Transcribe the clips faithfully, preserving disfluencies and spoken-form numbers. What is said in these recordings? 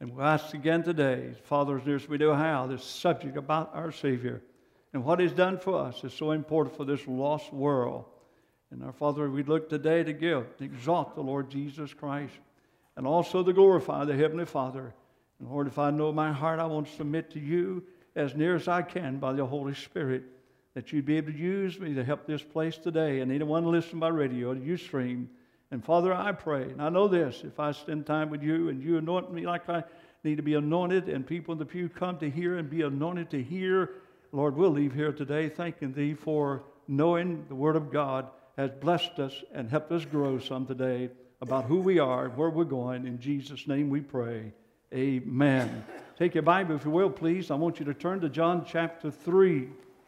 And we'll ask again today, Father, as near as we know how, this subject about our Savior and what He's done for us is so important for this lost world. And our Father, we look today to give, to exalt the Lord Jesus Christ, and also to glorify the Heavenly Father. And Lord, if I know my heart, I want to submit to you as near as I can by the Holy Spirit, that you'd be able to use me to help this place today, and anyone listening by radio or you stream. And Father, I pray, and I know this, if I spend time with you and you anoint me like I need to be anointed, and people in the pew come to hear and be anointed to hear, Lord, we'll leave here today thanking Thee for knowing the Word of God has blessed us and helped us grow some today about who we are, where we're going. In Jesus' name we pray. Amen. Take your Bible, if you will, please. I want you to turn to John chapter three.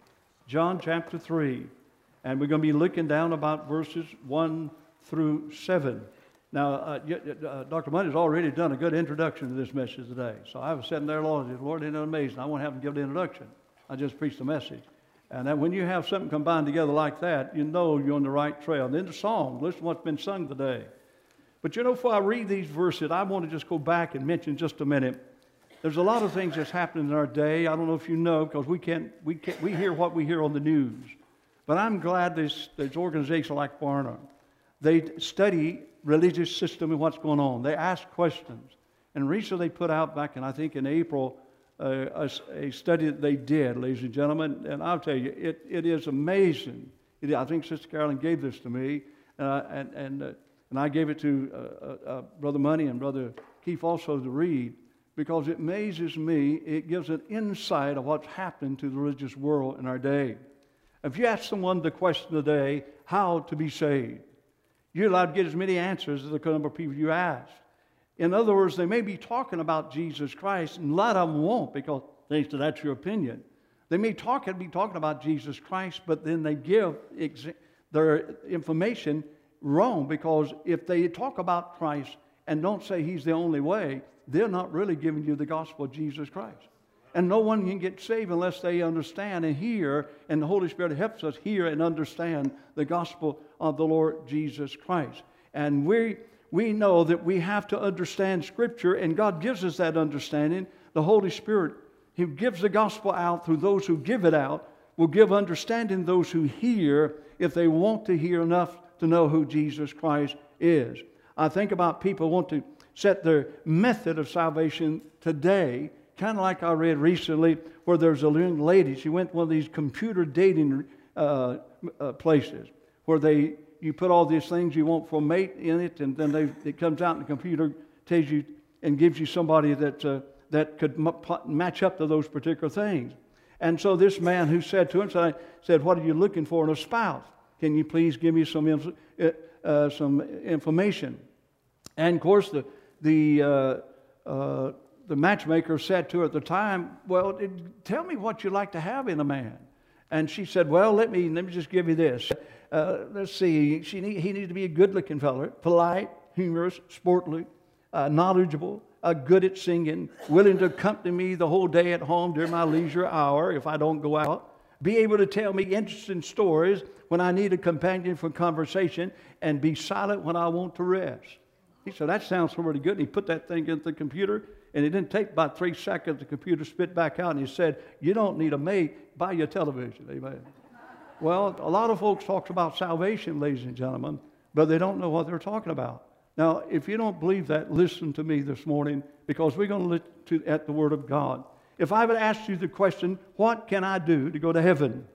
John chapter three. And we're going to be looking down about verses one through seven. Now, uh, uh, Doctor Money has already done a good introduction to this message today. So I was sitting there, Lord, Lord, isn't it amazing? I won't have to give the introduction. I just preached the message. And that when you have something combined together like that, you know you're on the right trail. And then the song, listen to what's been sung today. But you know, before I read these verses, I want to just go back and mention just a minute. There's a lot of things that's happening in our day. I don't know if you know, because we can't, we can't, we hear what we hear on the news. But I'm glad there's, there's organizations like Barna. They study religious system and what's going on. They ask questions. And recently they put out back in, I think in April, uh, a, a study that they did, ladies and gentlemen. And I'll tell you, it, it is amazing. It, I think Sister Carolyn gave this to me, uh, and, and, uh, and I gave it to uh, uh, Brother Money and Brother Keith also to read, because it amazes me. It gives an insight of what's happened to the religious world in our day. If you ask someone the question today, how to be saved, you're allowed to get as many answers as the number of people you ask. In other words, they may be talking about Jesus Christ, and a lot of them won't, because they say that's your opinion. They may talk and be talking about Jesus Christ, but then they give ex- their information wrong, because if they talk about Christ and don't say He's the only way, they're not really giving you the gospel of Jesus Christ. And no one can get saved unless they understand and hear, and the Holy Spirit helps us hear and understand the gospel of the Lord Jesus Christ. And we we know that we have to understand Scripture, and God gives us that understanding. The Holy Spirit, He gives the gospel out through those who give it out, will give understanding to those who hear, if they want to hear enough to know who Jesus Christ is. I think about people who want to set their method of salvation today, kind of like I read recently, where there's a young lady. She went to one of these computer dating uh, uh, places where they you put all these things you want for a mate in it, and then they, it comes out, and the computer tells you and gives you somebody that uh, that could m- match up to those particular things. And so this man who said to him, said, said, "What are you looking for in a spouse? Can you please give me some inf- uh, some information?" And of course, the the uh, uh, the matchmaker said to her at the time, "Well, it, tell me what you like to have in a man." And she said, "Well, let me let me just give you this. Uh, let's see. She need, he needs to be a good-looking fellow, polite, humorous, sportly, uh, knowledgeable, uh, good at singing, willing to accompany me the whole day at home during my leisure hour if I don't go out, be able to tell me interesting stories when I need a companion for conversation, and be silent when I want to rest." He said, "That sounds pretty good." And he put that thing into the computer, and it didn't take about three seconds. The computer spit back out, and he said, "You don't need a mate. Buy your television." Amen. Well, a lot of folks talk about salvation, ladies and gentlemen, but they don't know what they're talking about. Now, if you don't believe that, listen to me this morning, because we're going to look to, at the Word of God. If I would ask you the question, what can I do to go to heaven?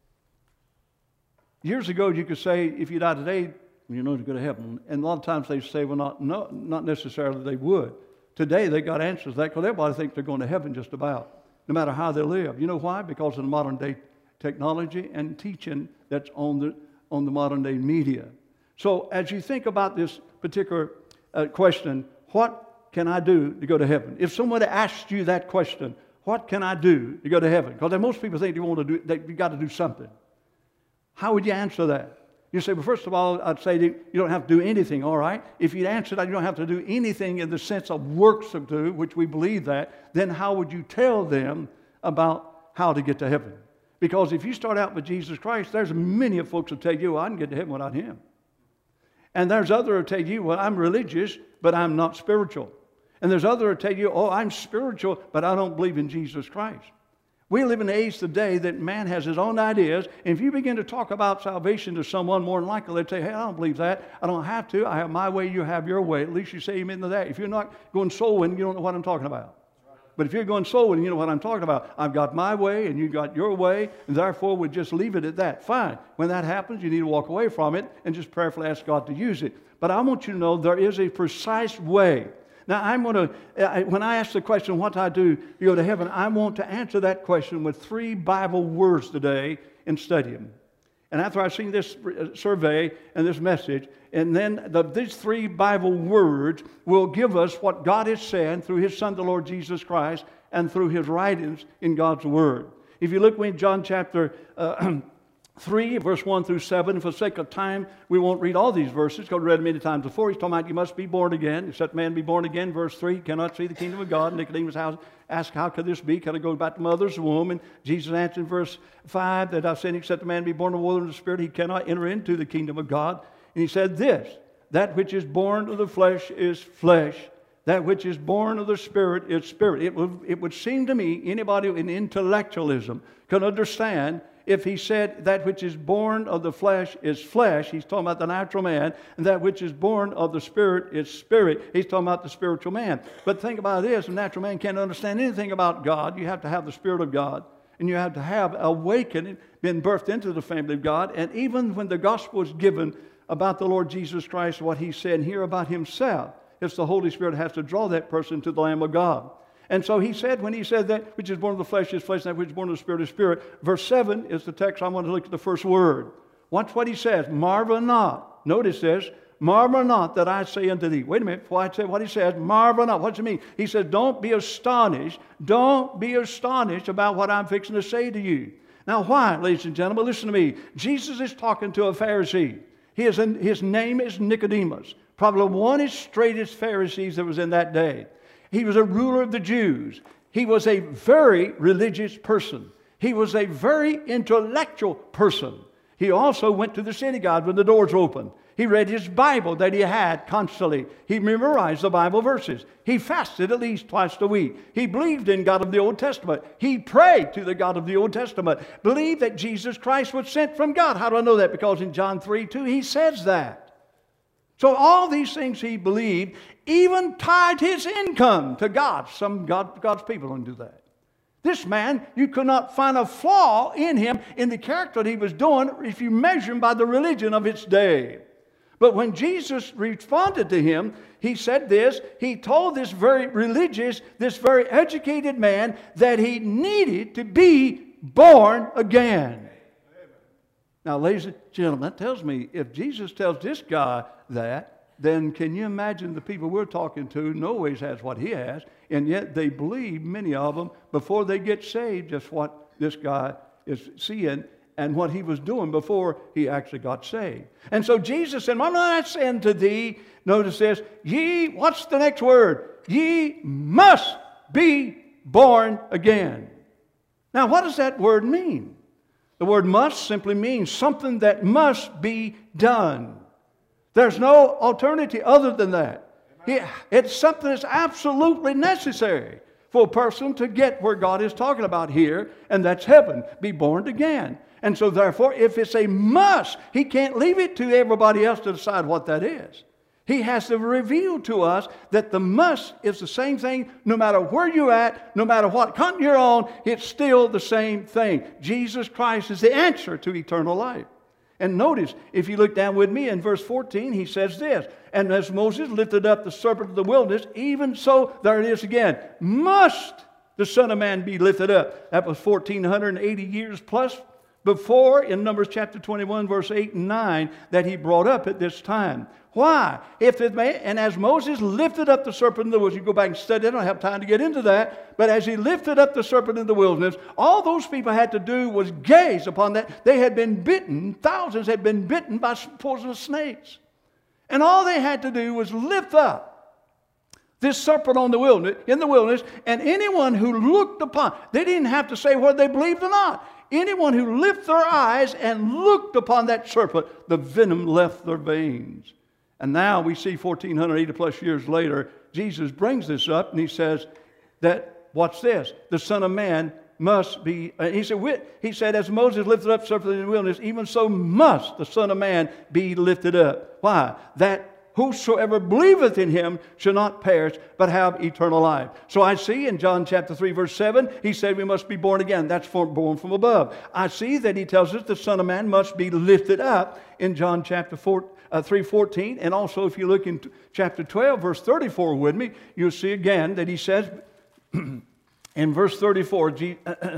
Years ago, you could say, if you die today, you know to go to heaven. And a lot of times they say, well, not, no, not necessarily they would. Today, they got answers to that, because everybody thinks they're going to heaven just about, no matter how they live. You know why? Because of the modern day technology and teaching that's on the on the modern day media. So as you think about this particular uh, question, what can I do to go to heaven? If somebody asked you that question, what can I do to go to heaven? Because most people think they want to do, they you got to do something. How would you answer that? You say, well, first of all, I'd say you don't have to do anything, all right? If you answer that you don't have to do anything in the sense of works to do, which we believe that, then how would you tell them about how to get to heaven? Because if you start out with Jesus Christ, there's many of folks who tell you, well, I can get to heaven without Him. And there's others who tell you, well, I'm religious, but I'm not spiritual. And there's others who tell you, oh, I'm spiritual, but I don't believe in Jesus Christ. We live in an age today that man has his own ideas. And if you begin to talk about salvation to someone, more than likely they'd say, hey, I don't believe that. I don't have to. I have my way, you have your way. At least you say amen to that. If you're not going soul winning, you don't know what I'm talking about. But if you're going soul winning, you know what I'm talking about. I've got my way and you got your way, and therefore we just leave it at that. Fine. When that happens, you need to walk away from it and just prayerfully ask God to use it. But I want you to know there is a precise way. Now, I'm going to, when I ask the question, what do I do to go to heaven, I want to answer that question with three Bible words today and study them. And after I've seen this survey and this message, and then the, these three Bible words will give us what God has said through His Son, the Lord Jesus Christ, and through His writings in God's Word. If you look in John chapter uh, three, verse one through seven. For the sake of time, we won't read all these verses, because we read them many times before. He's talking about you must be born again. Except man be born again. Verse three, cannot see the kingdom of God. Nicodemus asked, how could this be? Can I go back to mother's womb? And Jesus answered in verse five, that I've said, except a man be born of the water and the Spirit, he cannot enter into the kingdom of God. And he said this, that which is born of the flesh is flesh. That which is born of the Spirit is spirit. It would, it would seem to me, anybody in intellectualism can understand if he said that which is born of the flesh is flesh, he's talking about the natural man, and that which is born of the Spirit is spirit, he's talking about the spiritual man. But think about this, a natural man can't understand anything about God. You have to have the Spirit of God, and you have to have awakening, been birthed into the family of God. And even when the gospel is given about the Lord Jesus Christ, what he said here about himself, it's the Holy Spirit has to draw that person to the Lamb of God. And so he said, when he said that which is born of the flesh is flesh, and that which is born of the Spirit is spirit. Verse seven is the text. I want to look at the first word. Watch what he says. Marvel not. Notice this. Marvel not that I say unto thee. Wait a minute. Before I say what he says, marvel not. What does it mean? He says, don't be astonished. Don't be astonished about what I'm fixing to say to you. Now why, ladies and gentlemen? Listen to me. Jesus is talking to a Pharisee. He is in, his name is Nicodemus. Probably one of the straightest Pharisees that was in that day. He was a ruler of the Jews. He was a very religious person. He was a very intellectual person. He also went to the synagogue when the doors were open. He read his Bible that he had constantly. He memorized the Bible verses. He fasted at least twice a week. He believed in God of the Old Testament. He prayed to the God of the Old Testament. Believed that Jesus Christ was sent from God. How do I know that? Because in John three two he says that. So all these things he believed, even tied his income to God. Some God, God's people don't do that. This man, you could not find a flaw in him, in the character that he was doing, if you measure him by the religion of its day. But when Jesus responded to him, he said this, he told this very religious, this very educated man that he needed to be born again. Now, ladies and gentlemen, that tells me if Jesus tells this guy that, then can you imagine the people we're talking to no ways has what he has, and yet they believe, many of them, before they get saved, just what this guy is seeing and what he was doing before he actually got saved. And so Jesus said, I'm not saying to thee, notice this, ye, what's the next word? Ye must be born again. Now, what does that word mean? The word must simply means something that must be done. There's no alternative other than that. It's something that's absolutely necessary for a person to get where God is talking about here, and that's heaven, be born again. And so therefore, if it's a must, he can't leave it to everybody else to decide what that is. He has to reveal to us that the must is the same thing no matter where you're at, no matter what continent you're on, it's still the same thing. Jesus Christ is the answer to eternal life. And notice, if you look down with me in verse fourteen, he says this, and as Moses lifted up the serpent of the wilderness, even so, there it is again, must the Son of Man be lifted up. That was fourteen eighty years plus before, in Numbers chapter twenty-one, verse eight and nine, that he brought up at this time. Why? If it may, and as Moses lifted up the serpent in the wilderness, you go back and study, I don't have time to get into that, but as he lifted up the serpent in the wilderness, all those people had to do was gaze upon that. They had been bitten, thousands had been bitten by poisonous snakes. And all they had to do was lift up this serpent on the wilderness, in the wilderness, and anyone who looked upon, they didn't have to say whether they believed or not. Anyone who lifted their eyes and looked upon that serpent, the venom left their veins. And now we see fourteen eighty plus years later, Jesus brings this up, and he says that, watch this, the Son of Man must be, uh, he said, he said, as Moses lifted up serpents in the wilderness, even so must the Son of Man be lifted up. Why? That whosoever believeth in him shall not perish, but have eternal life. So I see in John chapter three, verse seven, he said we must be born again. That's for, born from above. I see that he tells us the Son of Man must be lifted up in John chapter four, uh, three fourteen. And also if you look in chapter twelve, verse thirty-four with me, you'll see again that he says, in verse thirty-four, he,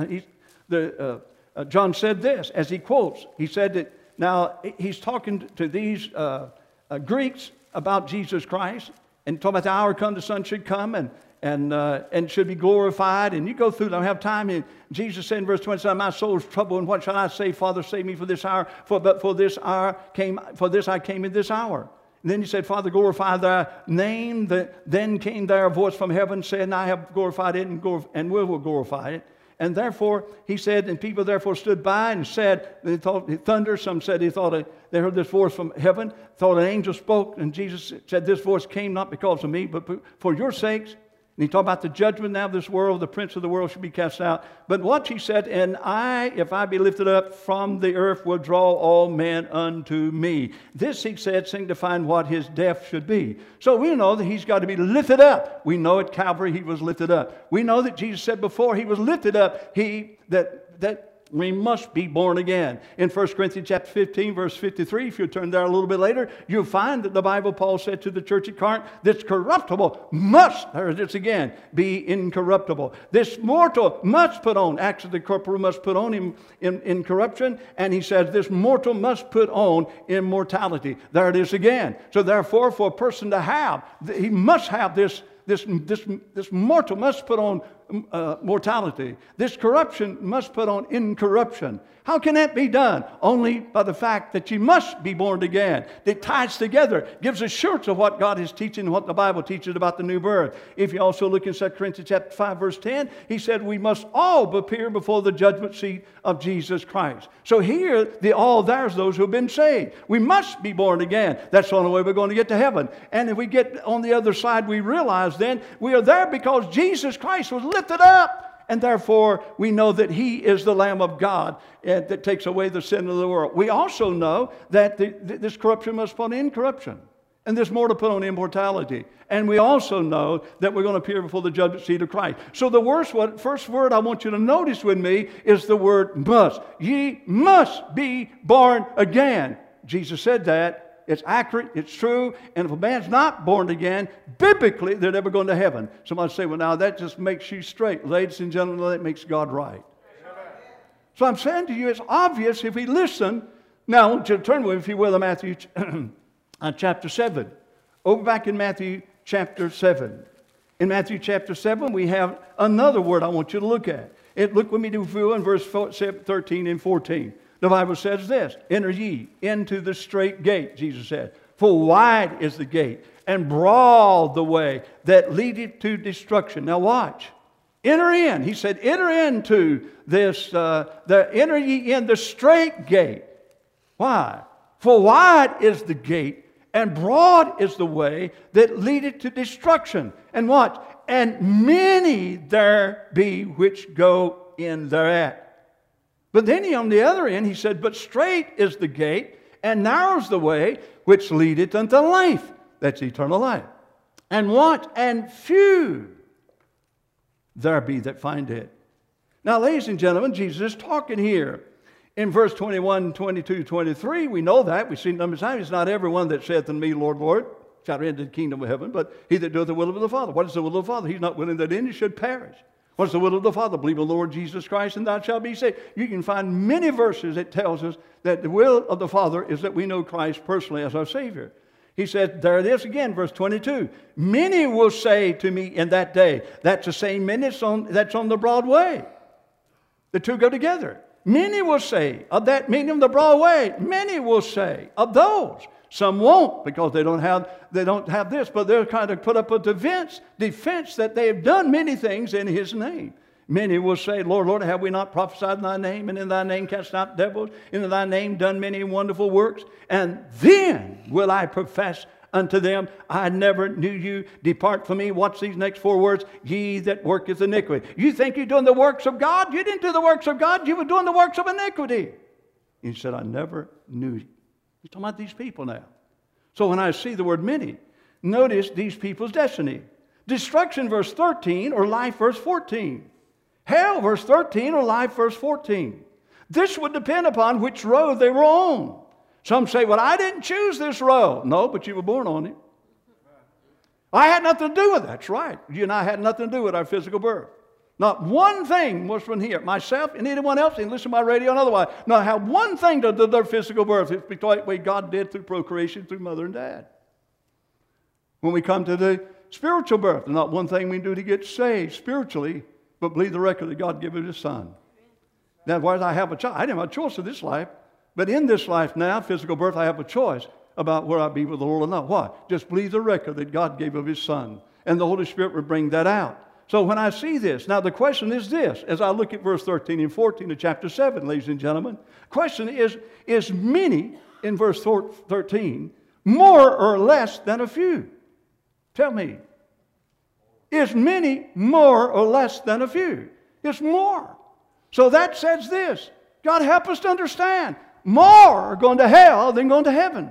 the, uh, uh, John said this, as he quotes. He said that, now he's talking to these uh, uh, Greeks about Jesus Christ, and talking about the hour come, the Son should come, and and uh, and should be glorified. And you go through, don't have time. And Jesus said in verse twenty-seven, my soul is troubled, and what shall I say? Father, save me for this hour, for but for this hour came, for this I came in this hour. And then he said, Father, glorify thy name. The, then came there a voice from heaven, saying, I have glorified it, and, glorif- and will, will glorify it. And therefore, he said, and people therefore stood by and said, they thought it thunder. Some said he thought it, they heard this voice from heaven, thought an angel spoke. And Jesus said, this voice came not because of me, but for your sakes. And he talked about the judgment now of this world, the prince of the world should be cast out. But what he said, and I, if I be lifted up from the earth, will draw all men unto me. This, he said, signifying what his death should be. So we know that he's got to be lifted up. We know at Calvary he was lifted up. We know that Jesus said before he was lifted up, he that that we must be born again. In First Corinthians chapter fifteen, verse fifty-three, if you turn there a little bit later, you'll find that the Bible, Paul said to the church at Corinth, this corruptible must, there it is again, be incorruptible. This mortal must put on, actually the corporal must put on him in, in corruption, and he says this mortal must put on immortality. There it is again. So therefore, for a person to have, he must have this This, this, this mortal must put on uh, mortality. This corruption must put on incorruption. How can that be done? Only by the fact that you must be born again. It ties together, gives assurance of what God is teaching and what the Bible teaches about the new birth. If you also look in Second Corinthians chapter five, verse ten, he said we must all appear before the judgment seat of Jesus Christ. So here, the all, there's those who have been saved. We must be born again. That's the only way we're going to get to heaven. And if we get on the other side, we realize then we are there because Jesus Christ was lifted up. And therefore, we know that He is the Lamb of God uh, that takes away the sin of the world. We also know that the, th- this corruption must put on incorruption. And this mortal put on immortality. And we also know that we're going to appear before the judgment seat of Christ. So the worst, what, first word I want you to notice with me is the word must. Ye must be born again. Jesus said that. It's accurate, it's true, and if a man's not born again, biblically, they're never going to heaven. Somebody say, well, now that just makes you straight. Ladies and gentlemen, that makes God right. Amen. So I'm saying to you, it's obvious if we listen. Now, I want you to turn with me, if you will, to Matthew chapter seven. Over back in Matthew chapter seven. In Matthew chapter seven, we have another word I want you to look at. It, look with me to in verse thirteen and fourteen. The Bible says this, enter ye into the straight gate, Jesus said. For wide is the gate, and broad the way that leadeth to destruction. Now watch. Enter in. He said, enter into this, uh, the, enter ye in the straight gate. Why? For wide is the gate, and broad is the way that leadeth to destruction. And what? And many there be which go in thereat. But then he, on the other end, he said, but straight is the gate, and narrow is the way which leadeth unto life. That's eternal life. And what? And few there be that find it. Now, ladies and gentlemen, Jesus is talking here. In verse twenty-one, twenty-two, twenty-three, we know that. We've seen it numerous times. It's not everyone that saith unto me, Lord, Lord, shall enter the kingdom of heaven, but he that doeth the will of the Father. What is the will of the Father? He's not willing that any should perish. What's the will of the Father? Believe in the Lord Jesus Christ, and thou shalt be saved. You can find many verses that tells us that the will of the Father is that we know Christ personally as our Savior. He said, there it is again, verse twenty-two. Many will say to me in that day, that's the same many that's on, that's on the broad way. The two go together. Many will say of that meaning of the broad way. Many will say of those. Some won't because they don't have they don't have this, but they're kind of put up a defense, defense that they have done many things in His name. Many will say, Lord, Lord, have we not prophesied in Thy name, and in Thy name cast out devils, and in Thy name done many wonderful works? And then will I profess unto them, I never knew you. Depart from me. Watch these next four words. Ye that worketh iniquity. You think you're doing the works of God? You didn't do the works of God. You were doing the works of iniquity. He said, I never knew you. He's talking about these people now. So when I see the word many, notice these people's destiny. Destruction, verse thirteen, or life, verse fourteen. Hell, verse thirteen, or life, verse fourteen. This would depend upon which road they were on. Some say, well, I didn't choose this road. No, but you were born on it. I had nothing to do with it. That's right. You and I had nothing to do with our physical birth. Not one thing was from here. Myself and anyone else, and listen to my radio and otherwise. Not have one thing to do with their physical birth. It's the way God did through procreation, through mother and dad. When we come to the spiritual birth, not one thing we do to get saved spiritually, but believe the record that God gave us His Son. Now, why did I have a choice? I didn't have a choice in this life. But in this life now, physical birth, I have a choice about where I be with the Lord or not. Why? Just believe the record that God gave of His Son. And the Holy Spirit will bring that out. So when I see this, now the question is this, as I look at verse thirteen and fourteen of chapter seven, ladies and gentlemen, question is, is many in verse thirteen more or less than a few? Tell me. Is many more or less than a few? It's more. So that says this. God help us to understand. More are going to hell than going to heaven.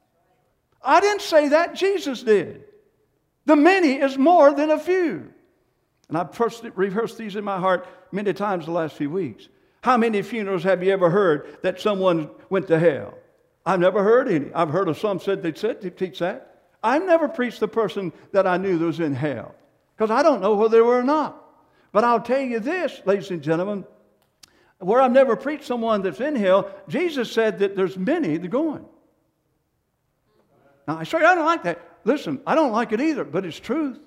I didn't say that. Jesus did. The many is more than a few. And I've rehearsed these in my heart many times the last few weeks. How many funerals have you ever heard that someone went to hell? I've never heard any. I've heard of some said they said they teach that. I've never preached the person that I knew that was in hell. Because I don't know whether they were or not. But I'll tell you this, ladies and gentlemen, where I've never preached someone that's in hell, Jesus said that there's many that are going. Now, I say I don't like that. Listen, I don't like it either, but it's truth.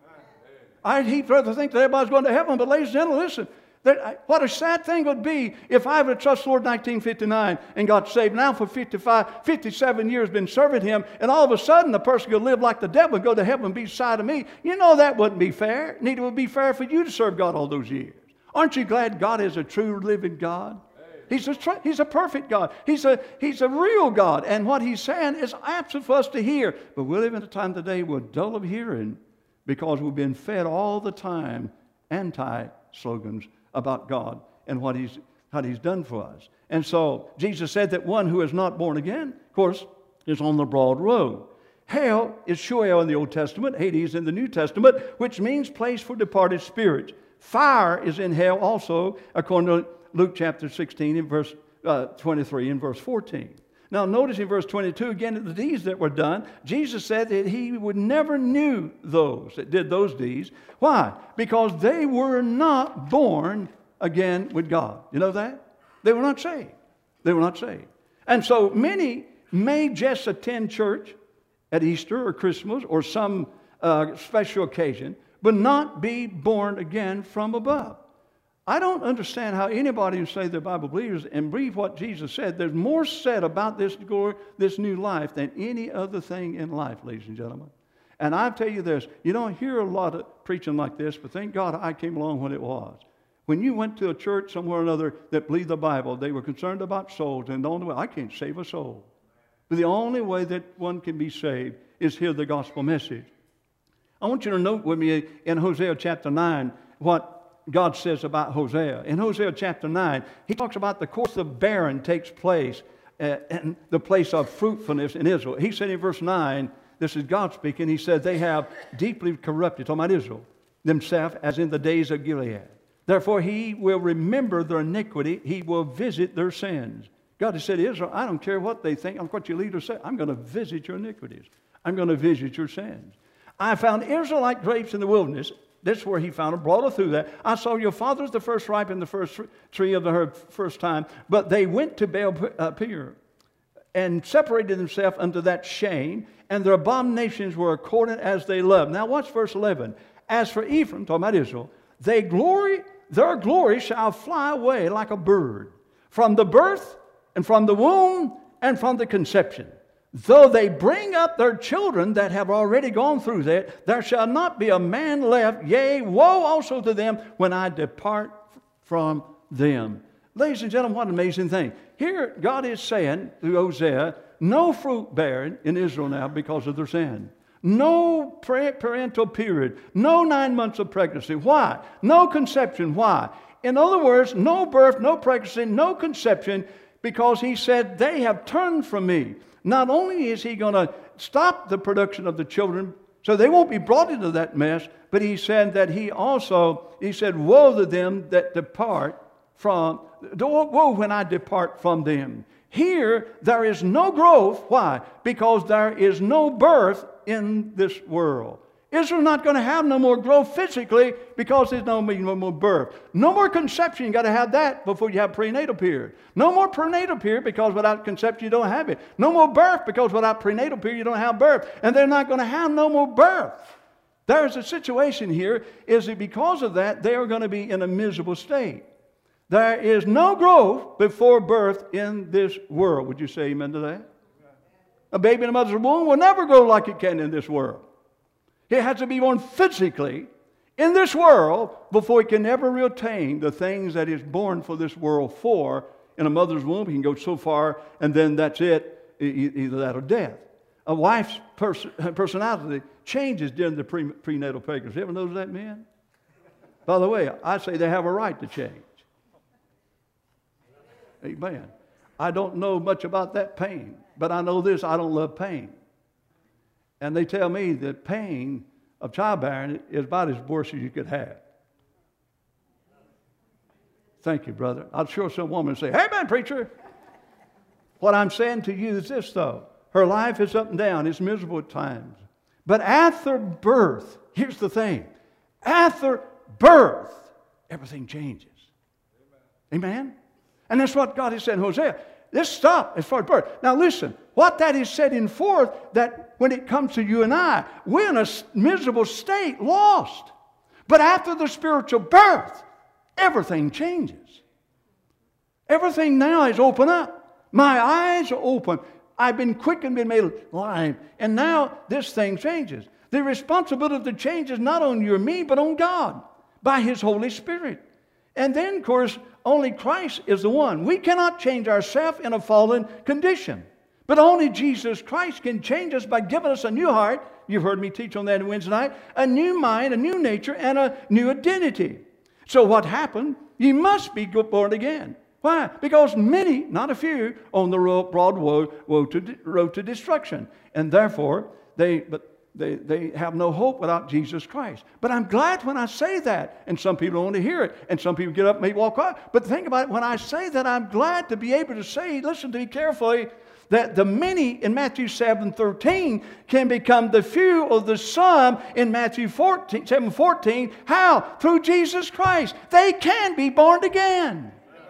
I'd heap rather think that everybody's going to heaven, but ladies and gentlemen, listen. That, what a sad thing would be if I would trust the Lord in nineteen fifty-nine and got saved. Now for fifty-five, fifty-seven years been serving Him, and all of a sudden the person could live like the devil and go to heaven and be beside of me. You know that wouldn't be fair. Neither would it be fair for you to serve God all those years. Aren't you glad God is a true living God? He's a, he's a perfect God. He's a, he's a real God. And what He's saying is absolute for us to hear. But we live in a time today we're dull of hearing because we've been fed all the time anti-slogans about God and what He's, what He's done for us. And so Jesus said that one who is not born again, of course, is on the broad road. Hell is Sheol in the Old Testament, Hades in the New Testament, which means place for departed spirits. Fire is in hell also, according to Luke chapter sixteen in verse uh, twenty-three and verse fourteen. Now notice in verse twenty-two, again, the deeds that were done, Jesus said that He would never knew those that did those deeds. Why? Because they were not born again with God. You know that? They were not saved. They were not saved. And so many may just attend church at Easter or Christmas or some uh, special occasion, but not be born again from above. I don't understand how anybody who say they're Bible believers and believe what Jesus said. There's more said about this glory, this new life than any other thing in life, ladies and gentlemen. And I tell you this, you don't hear a lot of preaching like this, but thank God I came along when it was. When you went to a church somewhere or another that believed the Bible, they were concerned about souls, and the only way, I can't save a soul. But the only way that one can be saved is hear the gospel message. I want you to note with me in Hosea chapter nine what God says about Hosea. In Hosea chapter nine, he talks about the course of barren takes place uh, in the place of fruitfulness in Israel. He said in verse nine, this is God speaking, he said, they have deeply corrupted, talking about Israel, themselves as in the days of Gilead. Therefore He will remember their iniquity, He will visit their sins. God has said to Israel, I don't care what they think, what your leaders say, I'm going to visit your iniquities. I'm going to visit your sins. I found Israel like grapes in the wilderness. This is where He found them, brought her through that. I saw your fathers the first ripe in the first tree of the herb first time, but they went to Baal Peor and separated themselves unto that shame, and their abominations were according as they loved. Now watch verse eleven. As for Ephraim, talking about Israel, they glory, their glory shall fly away like a bird from the birth and from the womb and from the conception. Though they bring up their children that have already gone through that, there shall not be a man left, yea, woe also to them when I depart from them. Ladies and gentlemen, what an amazing thing. Here God is saying through Hosea, no fruit bearing in Israel now because of their sin. No parental period. No nine months of pregnancy. Why? No conception. Why? In other words, no birth, no pregnancy, no conception, because he said, they have turned from me. Not only is he going to stop the production of the children, so they won't be brought into that mess, but he said that he also, he said, woe to them that depart from, woe when I depart from them. Here, there is no growth. Why? Because there is no birth in this world. Israel's not going to have no more growth physically because there's no more birth. No more conception. You've got to have that before you have prenatal period. No more prenatal period because without conception you don't have it. No more birth because without prenatal period you don't have birth. And they're not going to have no more birth. There's a situation here is that because of that they are going to be in a miserable state. There is no growth before birth in this world. Would you say amen to that? A baby in a mother's womb will never grow like it can in this world. It has to be born physically in this world before it can ever retain the things that is born for this world for. In a mother's womb, he can go so far, and then that's it, either that or death. A wife's pers- personality changes during the pre- prenatal pregnancy. You ever notice that, men? By the way, I say they have a right to change. Amen. I don't know much about that pain, but I know this, I don't love pain. And they tell me that pain of childbearing is about as worse as you could have. Thank you, brother. I'm sure some woman will say, hey, man, preacher. What I'm saying to you is this, though. Her life is up and down. It's miserable at times. But after birth, here's the thing. After birth, everything changes. Amen? Amen? And that's what God has said in Hosea. Let's stop as far as birth. Now listen, what that is setting forth, that when it comes to you and I, we're in a miserable state, lost. But after the spiritual birth, everything changes. Everything now is open up. My eyes are open. I've been quickened, been made alive. And now this thing changes. The responsibility of the change is not on you or me, but on God by His Holy Spirit. And then, of course, only Christ is the one. We cannot change ourselves in a fallen condition. But only Jesus Christ can change us by giving us a new heart. You've heard me teach on that on Wednesday night. A new mind, a new nature, and a new identity. So what happened? You must be born again. Why? Because many, not a few, on the broad road to, road to destruction. And therefore, they... But They, they have no hope without Jesus Christ. But I'm glad when I say that. And some people don't want to hear it. And some people get up and may walk out. But think about it. When I say that, I'm glad to be able to say, listen to me carefully, that the many in Matthew seven thirteen can become the few or the some in Matthew seven fourteen. How? Through Jesus Christ. They can be born again.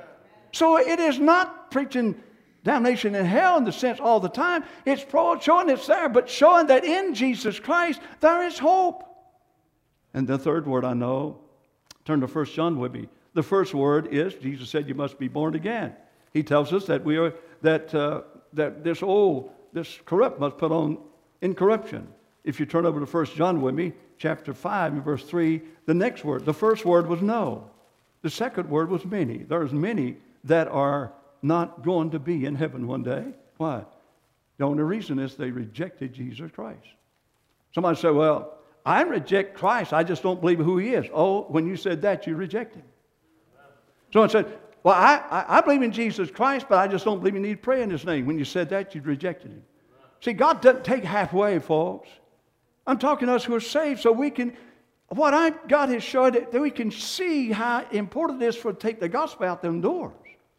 So it is not preaching damnation in hell in the sense all the time. It's showing it's there, but showing that in Jesus Christ there is hope. And the third word I know, turn to First John with me. The first word is, Jesus said you must be born again. He tells us that we are that uh, that this old, this corrupt must put on incorruption. If you turn over to First John with me, chapter five and verse three, the next word, the first word was no. The second word was many. There's many that are not going to be in heaven one day. Why? The only reason is they rejected Jesus Christ. Somebody say, well, I reject Christ. I just don't believe who He is. Oh, when you said that, you reject Him. Someone said, well, I, I, I believe in Jesus Christ, but I just don't believe you need to pray in His name. When you said that, you rejected Him. See, God doesn't take halfway, folks. I'm talking to us who are saved so we can, what I, God has showed that we can see how important it is for to take the gospel out them doors.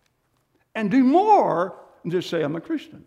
And do more than just say, I'm a Christian.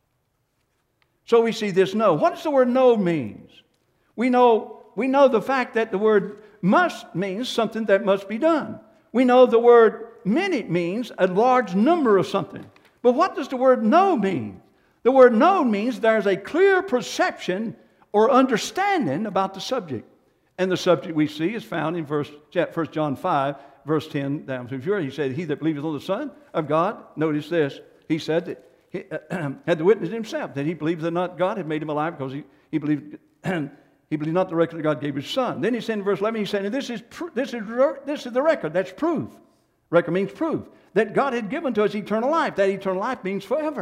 So we see this no. What does the word no means? We know, we know the fact that the word must means something that must be done. We know the word many means a large number of something. But what does the word no mean? The word no means there's a clear perception or understanding about the subject. And the subject we see is found in verse, First John five, verse ten down through four. He said, he that believeth on the Son of God, notice this, he said that he uh, had to witness himself that he believed that not God had made him alive because he, he believed he believed not the record that God gave His Son. Then he said in verse eleven, he said, and this is pr- this is this is the record. That's proof. Record means proof that God had given to us eternal life. That eternal life means forever.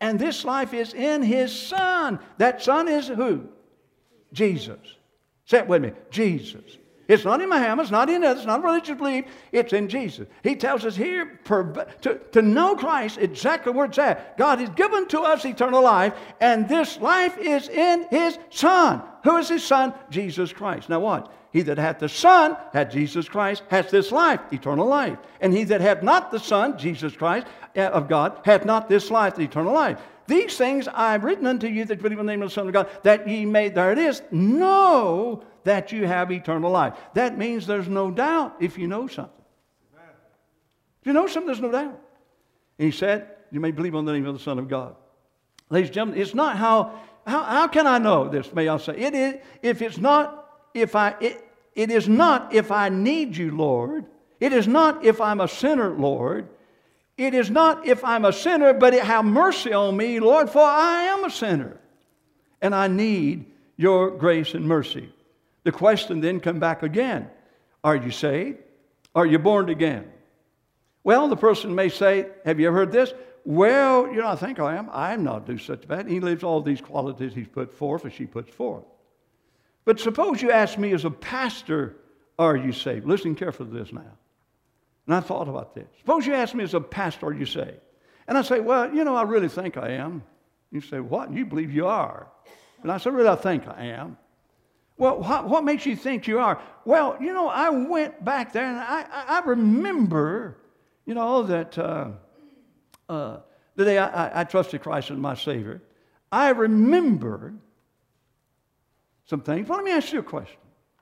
And this life is in His Son. That Son is who? Jesus. Say it with me. Jesus. It's not in Muhammad. It's not in others. It's not religious belief. It's in Jesus. He tells us here to, to know Christ exactly where it's at. God has given to us eternal life, and this life is in His Son. Who is His Son? Jesus Christ. Now what? He that hath the Son, hath Jesus Christ, hath this life, eternal life. And he that hath not the Son, Jesus Christ, of God, hath not this life, the eternal life. These things I have written unto you that believe in the name of the Son of God, that ye may, there it is, know that you have eternal life. That means there's no doubt if you know something. If you know something, there's no doubt. And he said, you may believe on the name of the Son of God. Ladies and gentlemen, it's not how, how, how can I know this, may I say? It is, if it's not, if I, it, it is not if I need you, Lord. It is not if I'm a sinner, Lord. It is not if I'm a sinner, but it, have mercy on me, Lord, for I am a sinner. And I need your grace and mercy. The question then come back again. Are you saved? Are you born again? Well, the person may say, have you ever heard this? Well, you know, I think I am. I am not do such bad. He lives all these qualities he's put forth or she puts forth. But suppose you ask me as a pastor, are you saved? Listen carefully to this now. And I thought about this. Suppose you ask me as a pastor, are you saved? And I say, well, you know, I really think I am. You say, what? You believe you are. And I say, really, I think I am. Well, what, what makes you think you are? Well, you know, I went back there and I, I, I remember, you know, that uh, uh, the day I, I, I trusted Christ as my Savior. I remember some things. Well, let me ask you a question.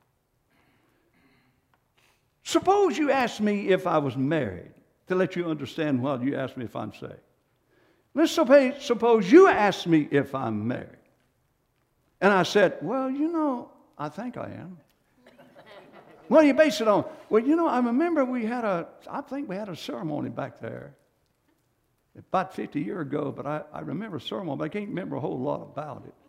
Suppose you asked me if I was married, to let you understand why you asked me if I'm saved. Let's suppose, suppose you asked me if I'm married. And I said, well, you know, I think I am. What do you base it on? Well, you know, I remember we had a, I think we had a ceremony back there about fifty years ago, but I, I remember a ceremony, but I can't remember a whole lot about it.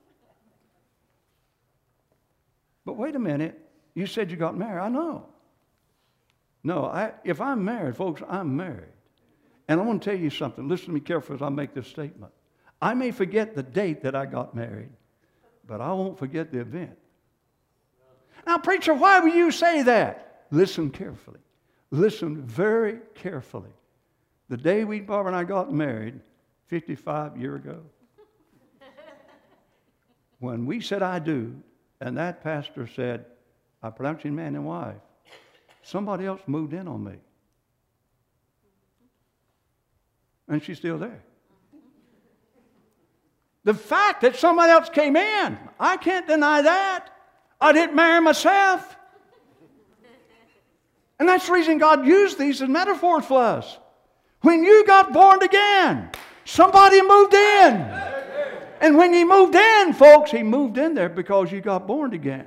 But wait a minute, you said you got married. I know. No, I, if I'm married, folks, I'm married. And I want to tell you something. Listen to me carefully as I make this statement. I may forget the date that I got married, but I won't forget the event. Now, preacher, why would you say that? Listen carefully. Listen very carefully. The day we, Barbara and I got married, fifty-five years ago, when we said I do, and that pastor said, I pronounce you man and wife, somebody else moved in on me. And she's still there. The fact that somebody else came in, I can't deny that. I didn't marry myself. And that's the reason God used these as metaphors for us. When you got born again, somebody moved in. And when you moved in, folks, he moved in there because you got born again.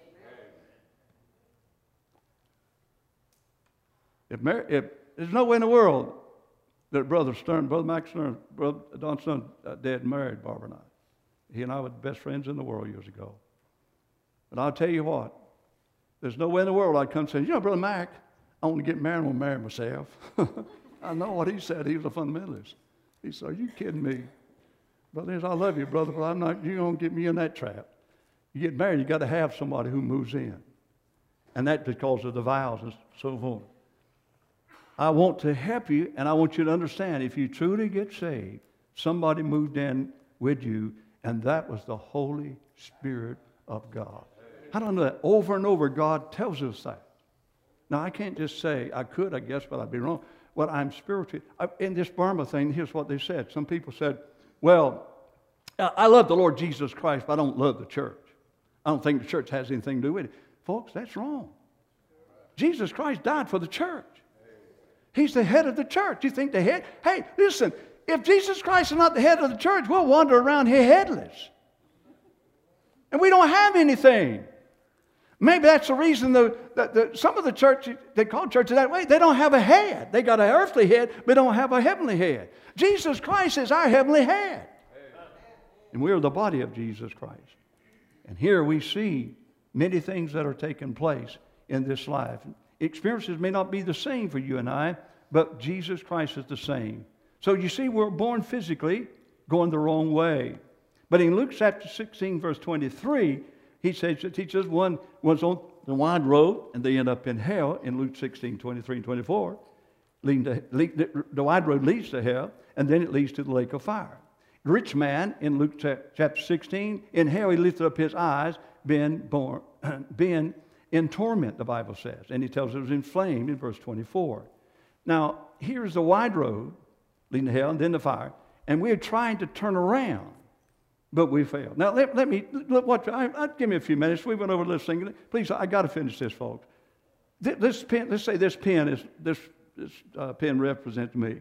If, if there's no way in the world that Brother Stern, Brother Max Stern, Brother Don Stern, uh, Dad married Barbara and I. He and I were the best friends in the world years ago. But I'll tell you what, there's no way in the world I'd come and say, you know, Brother Mac, I want to get married, I want to marry myself. I know what he said. He was a fundamentalist. He said, are you kidding me? Brother, I love you, brother, but I'm not, you're going to get me in that trap. You get married, you got to have somebody who moves in. And that's because of the vows and so forth. I want to help you, and I want you to understand, if you truly get saved, somebody moved in with you, and that was the Holy Spirit of God. I don't know that. Over and over, God tells us that. Now, I can't just say, I could, I guess, but I'd be wrong. Well, I'm spiritual. I, in this Burma thing, here's what they said. Some people said, well, I love the Lord Jesus Christ, but I don't love the church. I don't think the church has anything to do with it. Folks, that's wrong. Jesus Christ died for the church. He's the head of the church. You think the head? Hey, listen, if Jesus Christ is not the head of the church, we'll wander around here headless. And we don't have anything. Maybe that's the reason the, the, the, some of the churches, they call churches that way, they don't have a head. They got an earthly head, but don't have a heavenly head. Jesus Christ is our heavenly head. And we're the body of Jesus Christ. And here we see many things that are taking place in this life. Experiences may not be the same for you and I, but Jesus Christ is the same. So you see, we're born physically, going the wrong way. But in Luke chapter sixteen, verse twenty-three, he says, it teaches one was on the wide road, and they end up in hell in Luke sixteen, twenty-three and twenty-four. Leading to, lead, the wide road leads to hell, and then it leads to the lake of fire. The rich man in Luke chapter sixteen, in hell he lifted up his eyes, being born, being in torment, the Bible says. And he tells us it was inflamed in verse twenty-four. Now, here's the wide road leading to hell and then the fire. And we're trying to turn around, but we failed. Now, let, let me, look, watch, I, I, give me a few minutes. We went over this thing. Please, I got to finish this, folks. This, this pen, let's say this pen is, this, this uh, pen represents me.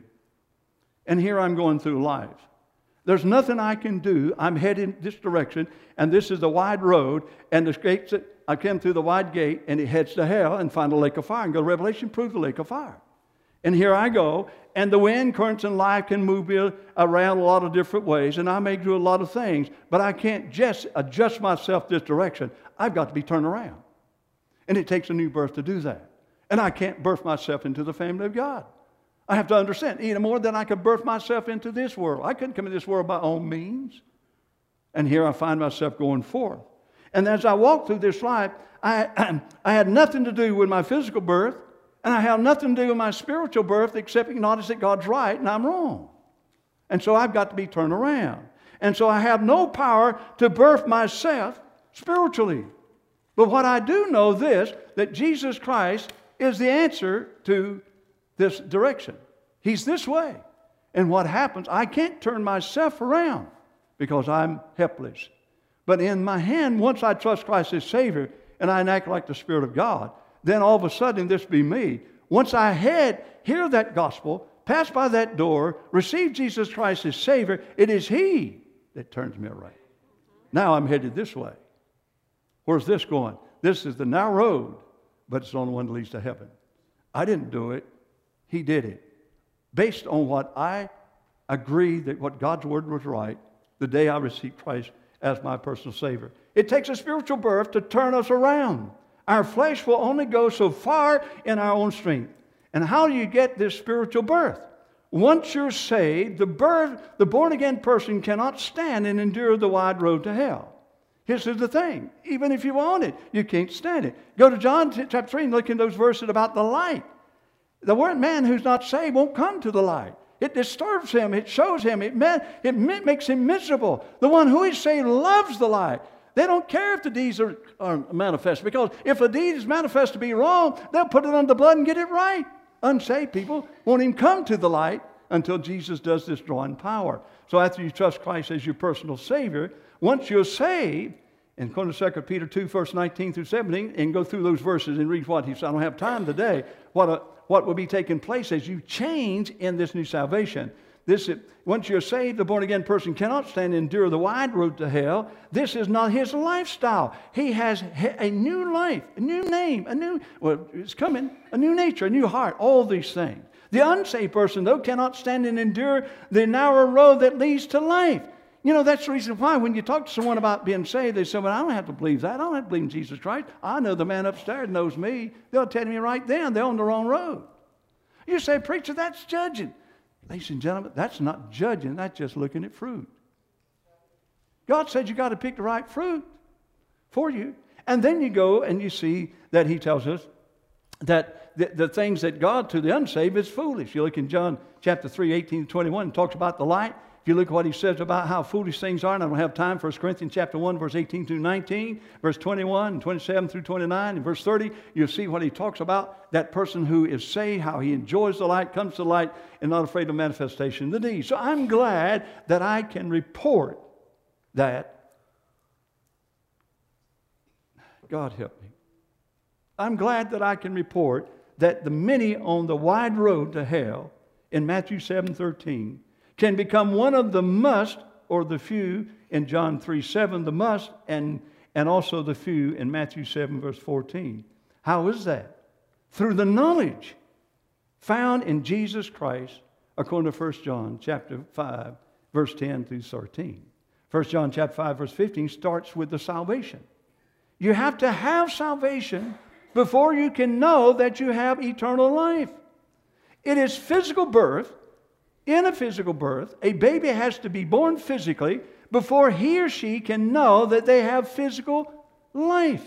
And here I'm going through life. There's nothing I can do. I'm heading this direction, and this is the wide road, and the gates that I came through the wide gate, and it heads to hell and find a lake of fire. And go to Revelation, prove the lake of fire. And here I go, and the wind, currents, and life can move me around a lot of different ways, and I may do a lot of things, but I can't just adjust myself this direction. I've got to be turned around. And it takes a new birth to do that. And I can't birth myself into the family of God. I have to understand, any more than I could birth myself into this world. I couldn't come into this world by own means. And here I find myself going forth. And as I walk through this life, I, I had nothing to do with my physical birth, and I have nothing to do with my spiritual birth except acknowledge that God's right and I'm wrong. And so I've got to be turned around. And so I have no power to birth myself spiritually. But what I do know this, that Jesus Christ is the answer to this direction. He's this way. And what happens, I can't turn myself around because I'm helpless. But in my hand, once I trust Christ as Savior and I act like the Spirit of God, then all of a sudden this be me. Once I head, hear that gospel, pass by that door, receive Jesus Christ as Savior, it is He that turns me around. Now I'm headed this way. Where's this going? This is the narrow road, but it's the only one that leads to heaven. I didn't do it. He did it. Based on what I agreed that what God's Word was right the day I received Christ as my personal Savior. It takes a spiritual birth to turn us around. Our flesh will only go so far in our own strength. And how do you get this spiritual birth? Once you're saved, the birth, the born-again person cannot stand and endure the wide road to hell. This is the thing. Even if you want it, you can't stand it. Go to John chapter three and look in those verses about the light. The word man who's not saved won't come to the light. It disturbs him. It shows him. It, it makes him miserable. The one who is saved loves the light. They don't care if the deeds are, are manifest, because if a deed is manifest to be wrong, they'll put it under the blood and get it right. Unsaved people won't even come to the light until Jesus does this drawing power. So after you trust Christ as your personal Savior, once you're saved, and go to Second Peter two, verse nineteen through seventeen, and go through those verses and read what he said. I don't have time today. What a, what will be taking place as you change in this new salvation. This, once you're saved, the born-again person cannot stand and endure the wide road to hell. This is not his lifestyle. He has a new life, a new name, a new, well, it's coming, a new nature, a new heart, all these things. The unsaved person, though, cannot stand and endure the narrow road that leads to life. You know, that's the reason why when you talk to someone about being saved, they say, well, I don't have to believe that. I don't have to believe in Jesus Christ. I know the man upstairs knows me. They'll tell me right then they're on the wrong road. You say, preacher, that's judging. Ladies and gentlemen, that's not judging. That's just looking at fruit. God said you got to pick the right fruit for you. And then you go and you see that he tells us that the, the things that God to the unsaved is foolish. You look in John chapter three, eighteen to twenty-one, it talks about the light. If you look at what he says about how foolish things are, and I don't have time, First Corinthians chapter one, verse eighteen through nineteen, verse twenty-one, and twenty-seven through twenty-nine, and verse thirty, you'll see what he talks about, that person who is saved, how he enjoys the light, comes to the light, and not afraid of manifestation of the deed. So I'm glad that I can report that. God help me. I'm glad that I can report that the many on the wide road to hell in Matthew seven thirteen can become one of the must, or the few in John three seven, the must, and, and also the few in Matthew seven verse fourteen. How is that? Through the knowledge found in Jesus Christ, according to First John chapter five, verse ten through thirteen. First John chapter five, verse fifteen starts with the salvation. You have to have salvation before you can know that you have eternal life. It is physical birth in a physical birth. A baby has to be born physically before he or she can know that they have physical life.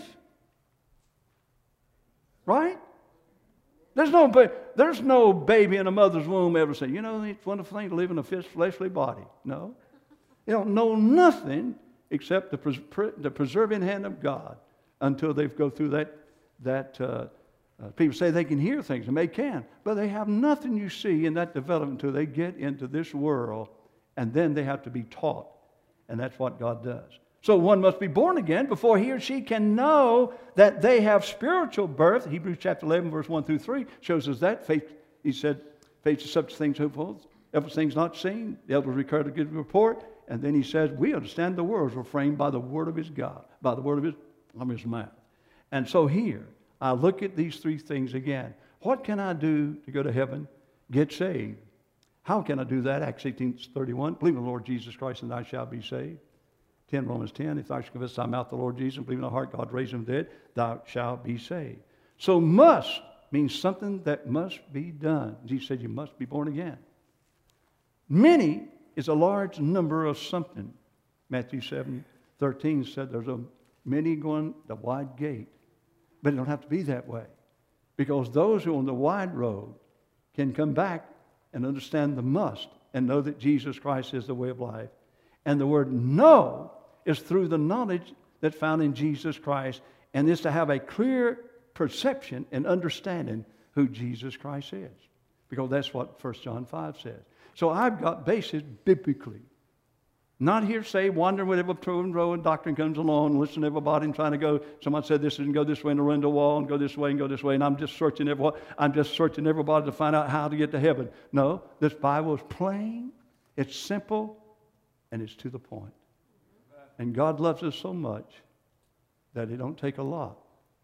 Right? There's no, ba- there's no baby in a mother's womb ever say, you know, it's a wonderful thing to live in a fleshly body. No. They don't know nothing except the, pres- pre- the preserving hand of God until they go through that. that uh, uh, people say they can hear things, and they can, but they have nothing you see in that development until they get into this world, and then they have to be taught, and that's what God does. So one must be born again before he or she can know that they have spiritual birth. Hebrews chapter eleven, verse one through three shows us that. Faith, he said, faith is such things hoped for, everything's not seen. The elders record a good report. And then he says, we understand the worlds were framed by the word of his God, by the word of his, of his mouth. And so here, I look at these three things again. What can I do to go to heaven? Get saved. How can I do that? Acts eighteen thirty-one, believe in the Lord Jesus Christ and thou shalt be saved. ten, Romans ten, if thou shalt confess thy mouth the Lord Jesus and believe in thy heart God raised him from the dead, thou shalt be saved. So must means something that must be done. Jesus said you must be born again. Many is a large number of something. Matthew seven thirteen said there's a many going the wide gate. But it don't have to be that way. Because those who are on the wide road can come back and understand the must and know that Jesus Christ is the way of life. And the word know is through the knowledge that's found in Jesus Christ, and is to have a clear perception and understanding who Jesus Christ is. Because that's what First John five says. So I've got basis biblically. Not hearsay, wandering whatever proven road doctrine comes along and listen to everybody and trying to go. Someone said this and go this way and run the wall and go this way and go this way. And I'm just searching everybody. I'm just searching everybody to find out how to get to heaven. No, this Bible is plain, it's simple, and it's to the point. And God loves us so much that it don't take a lot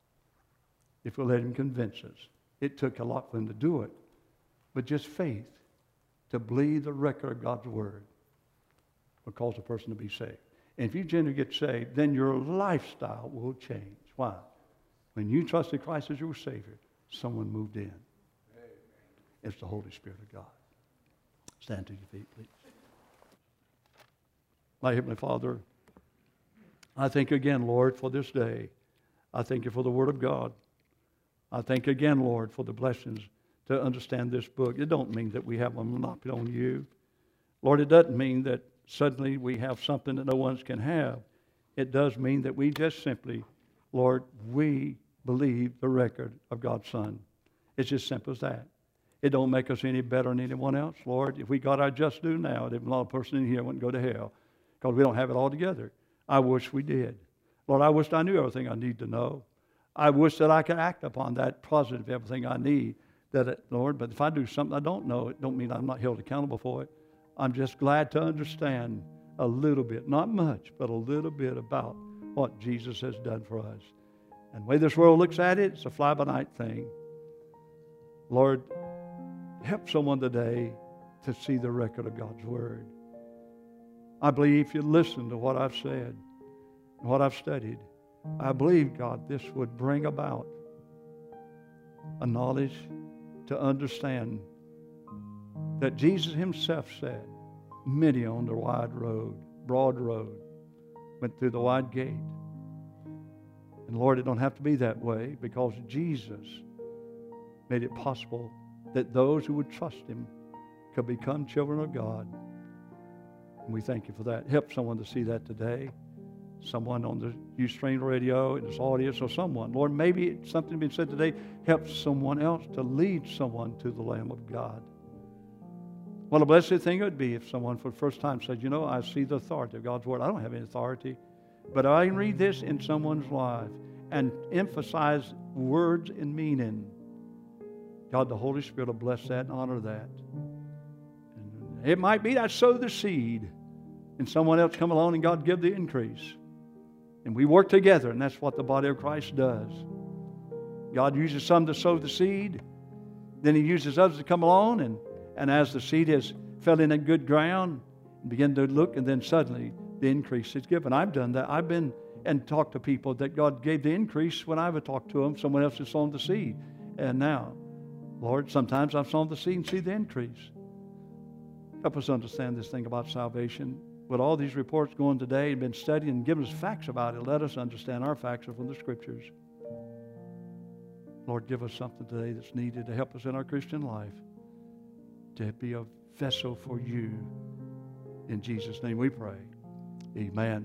if we let him convince us. It took a lot for him to do it. But just faith to believe the record of God's word will cause a person to be saved. And if you genuinely get saved, then your lifestyle will change. Why? When you trusted Christ as your Savior, someone moved in. Amen. It's the Holy Spirit of God. Stand to your feet, please. My Heavenly Father, I thank you again, Lord, for this day. I thank you for the Word of God. I thank you again, Lord, for the blessings to understand this book. It don't mean that we have a monopoly on you. Lord, it doesn't mean that suddenly we have something that no one can have. It does mean that we just simply, Lord, we believe the record of God's Son. It's just simple as that. It don't make us any better than anyone else, Lord. If we got our just due now, there's not a person in here wouldn't go to hell because we don't have it all together. I wish we did. Lord, I wish I knew everything I need to know. I wish that I could act upon that positive everything I need. That it, Lord, but if I do something I don't know, it don't mean I'm not held accountable for it. I'm just glad to understand a little bit, not much, but a little bit about what Jesus has done for us. And the way this world looks at it, it's a fly-by-night thing. Lord, help someone today to see the record of God's Word. I believe if you listen to what I've said, and what I've studied, I believe, God, this would bring about a knowledge to understand that Jesus himself said, many on the wide road, broad road, went through the wide gate. And Lord, it don't have to be that way because Jesus made it possible that those who would trust him could become children of God. And we thank you for that. Help someone to see that today. Someone on the Ustream radio, in this audience, or someone. Lord, maybe something being said today helps someone else to lead someone to the Lamb of God. What a blessed thing it would be if someone for the first time said, you know, I see the authority of God's Word. I don't have any authority, but I can read this in someone's life and emphasize words and meaning. God, the Holy Spirit will bless that and honor that. And it might be that sow the seed and someone else come along and God give the increase. And we work together, and that's what the body of Christ does. God uses some to sow the seed. Then he uses others to come along, and, and as the seed has fell in a good ground, begin to look, and then suddenly the increase is given. I've done that. I've been and talked to people that God gave the increase when I've talked to them. Someone else has sown the seed. And now, Lord, sometimes I've sown the seed and see the increase. Help us understand this thing about salvation. With all these reports going today and been studying and giving us facts about it, let us understand our facts are from the Scriptures. Lord, give us something today that's needed to help us in our Christian life, to be a vessel for you. In Jesus' name we pray. Amen.